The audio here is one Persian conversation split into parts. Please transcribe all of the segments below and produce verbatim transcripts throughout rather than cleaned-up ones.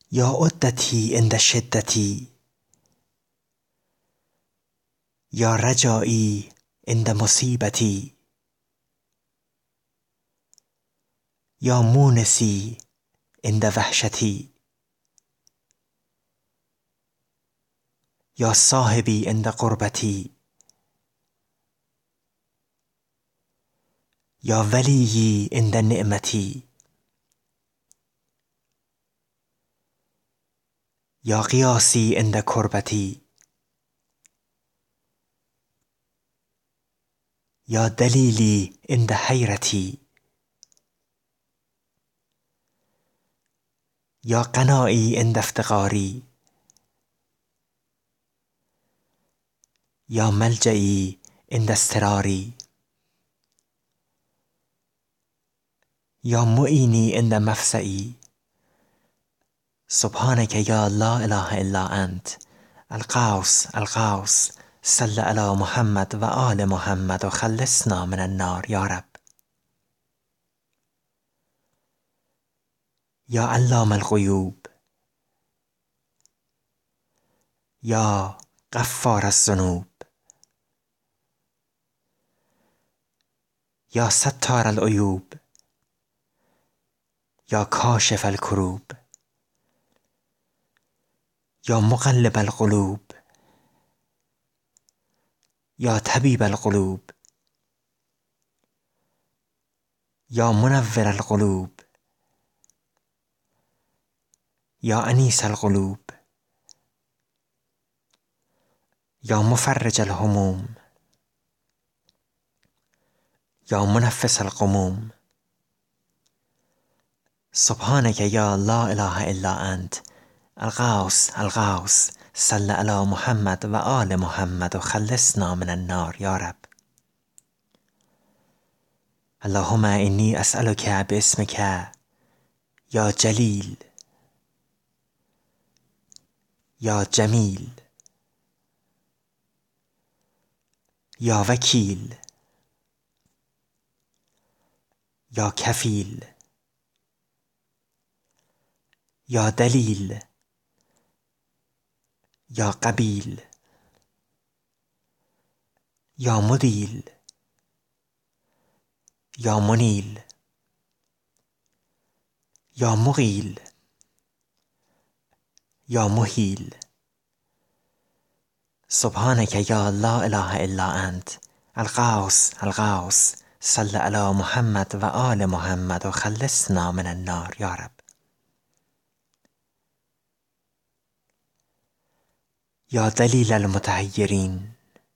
یا عدتی عند شدتی، یا رجایی عند مصیبتی، یا مونسی عند وحشتی، یا صاحبی عند قربتی، یا ولیی عند نعمتی، یا غیاثی عند کربتی، یا دلیلی عند حیرتی، یا غنایی عند افتقاری، یا ملجئی عند اضطراری، یا معینی عند مفزعی. سبحانك یا لا اله الا انت الغوث الغوث صل علی محمد و آل محمد و خلصنا من النار یا رب. یا علام الغیوب، یا غفار الذنوب، یا ستار العیوب، یا کاشف الکروب، یا مقلب القلوب، یا طبیب القلوب، یا منور القلوب، یا انیس القلوب، یا مفرج الهموم، یا منفس الغموم. سبحانك یا لا اله الا انت الغوث الغوث صل علی محمد و آل محمد و خلصنا من النار یا رب. اللهم انی اسألک باسمک یا جلیل، یا جمیل، یا وکیل، یا کفیل، یا دلیل، یا قبیل، یا مدیل، یا منیل، یا مغیل، یا محیل. سبحانك یا لا اله الا انت الغوث الغوث صل علی محمد و آل محمد و خلصنا من النار یا رب. یا دلیل المتحیرین،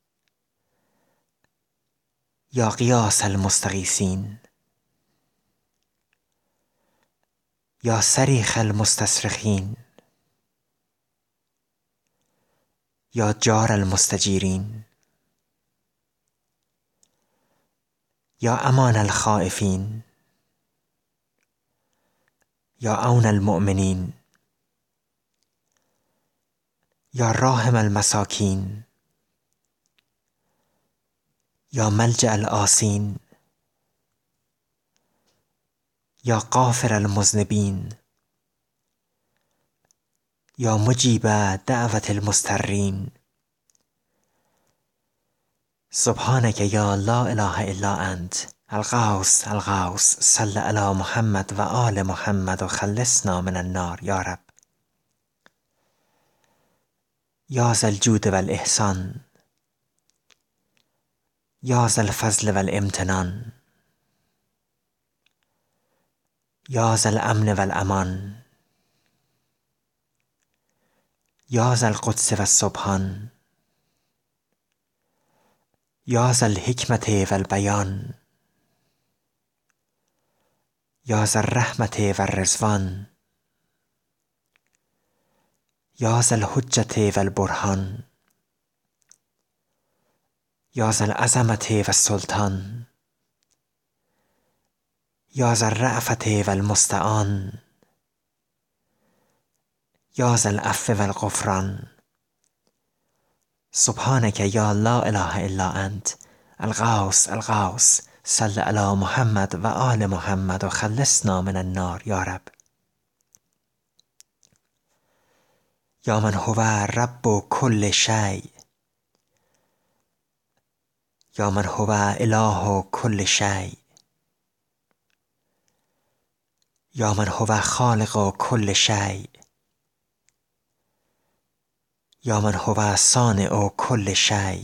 یا غیاث المستغیثین، یا صریخ المستصرخین، یا جار المستجیرین، یا امان الخائفین، یا عون المؤمنین، یا راحم المساکین، یا ملجأ الآسین، یا غافر المذنبین، یا مجیب دعوة المضطرین. سبحانك یا لا اله الا انت الغوث الغوث صل علی محمد و آل محمد و خلصنا من النار یا رب. یا ذا الجود والاحسان، یا ذا الفضل والامتنان، یا ذا الامن والامان، یا ذا القدس والسبحان، یا ذا الحکمة والبیان، یا ذا الرحمة والرضوان، یا ذا الحجة والبرهان، یا ذا العظمة والسلطان، یا ذا الرأفة والمستعان، یا ذا العفو والغفران. سبحانك یا لا اله الا انت الغوث الغوث صل علی محمد و آل محمد و خلصنا من النار یا رب. یا من هو رب کل شیء، یا من هو اله کل شیء، یا من هو خالق کل شیء، یا من هو صانع کل شیء،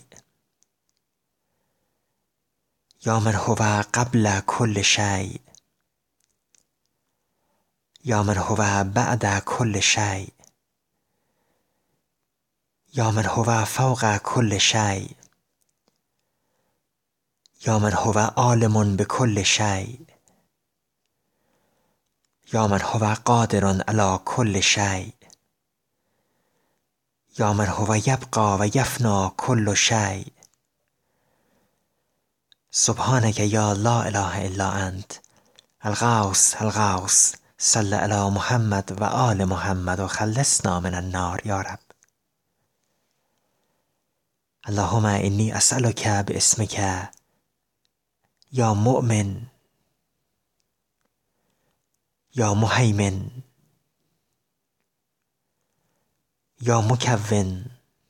یا من هو قبل کل شیء، یا من هو بعد کل شیء، یا من هو فوق کل شیء، یا من هو عالم بکل شیء، یا من هو قادر علی کل شیء، یا من هو یبقی و یفنی کل شیء. سبحانک یا لا اله الا انت الغوث الغوث صل علی محمد و آل محمد و خلصنا من النار یا رب. اللهم انی اسألک باسمک یا مؤمن، یا مهیمن، یا مکون،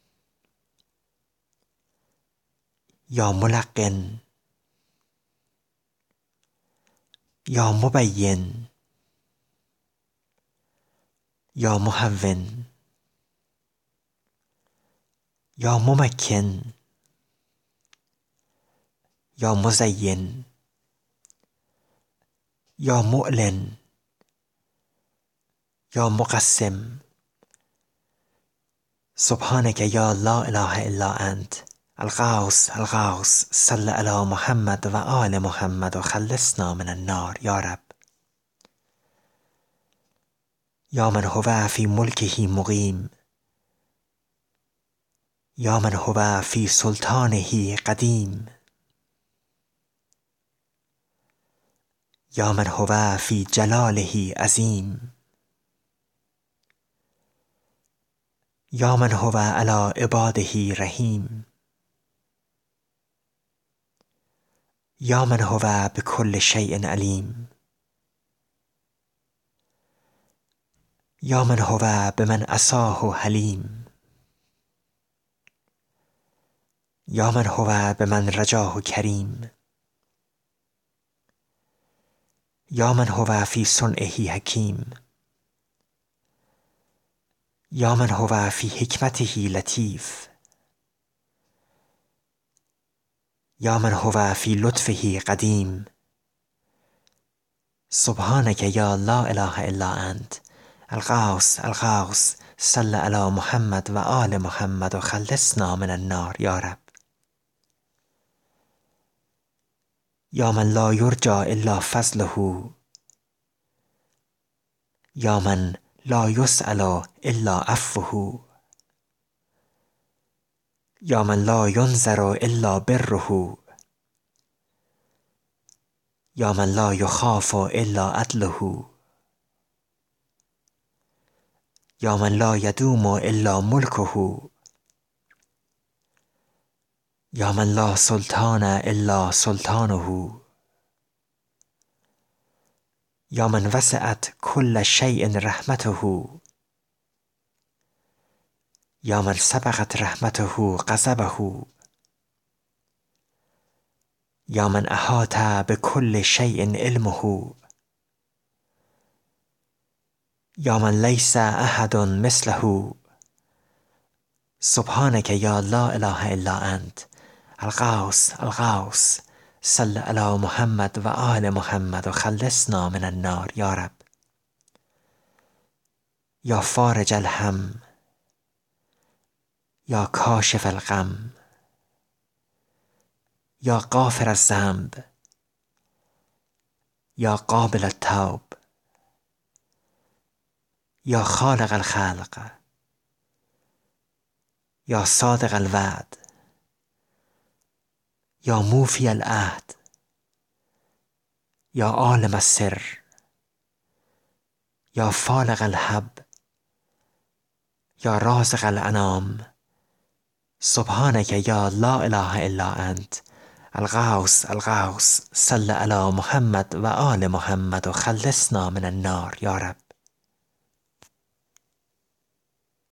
یا ملقن، یا مبین، یا مهون، یا ممکن، یا مزین، یا معلن، یا مقسم. سبحانک یا لا اله الا انت الغوث الغوث صل علی محمد و آل محمد و خلصنا من النار یا رب. یا من هو فی ملکه مقیم، یا من هو فی سلطانه قدیم، یا من هو فی جلاله عظیم، یا من هو علی عباده رحیم، یا من هو بکل شیء علیم، یا من هو بمن عصاه حلیم، یا من هو بمن رجاه کریم، یا من هو فی صنعه حکیم، یا من هو فی حکمته لطیف، یا من هو فی لطفه قدیم. سبحانک یا لا اله الا انت الغوث الغوث صل علی محمد و آل محمد و خلصنا من النار یا رب. یا من لا یرجی الا فضله، یا من لا یسأل الا عفوه، یا من لا ینظر الا بره، یا من لا یخاف الا عدله، یا من لا یدوم الا ملکه، یا من لا سلطان الا سلطانه، یا من وسعت کل شیء رحمته، یا من سبقت رحمته غضبه، یا من احاط بکل شیء علمه، یا من لیس احد مثله. سبحانک یا لا اله الا انت الغوث الغوث صل علی محمد و آل محمد و خلصنا من النار یا رب. یا فارج الهم، یا کاشف الغم، یا غافر الذنب، یا قابل التوب، یا خالق الخلق، یا صادق الوعد، یا موفی العهد، یا عالم السر، یا فالق الحب، یا رازق الانام. سبحانک یا لا اله الا انت الغوث الغوث صل علی محمد و آل محمد و خلصنا من النار یا رب.